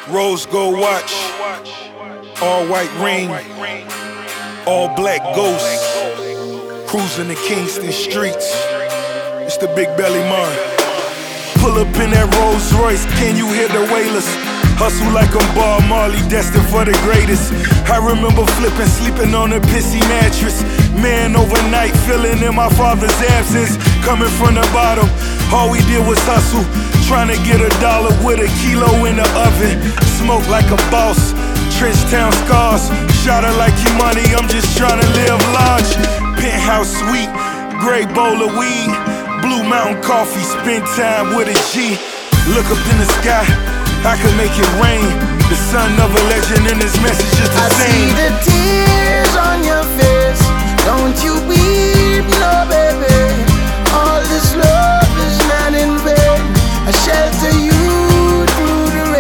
Rose gold watch, all white ring, all black ghost, cruising the Kingston streets. It's the Big Belly Mar. Pull up in that Rolls Royce, can you hear the wailers? Hustle like I'm Bob Marley, destined for the greatest. I remember flipping, sleeping on a pissy mattress. Man, overnight, feeling in my father's absence. Coming from the bottom, all we did was hustle. Trying to get $1 with a kilo in the oven. Smoke like a boss, Trench Town scars. Shot her like Imani, I'm just trying to live large. Penthouse suite, gray bowl of weed. Blue Mountain coffee, spend time with a G. Look up in the sky, I could make it rain. The son of a legend and his message is the same. I see the tears on your face. Don't you weep, no baby.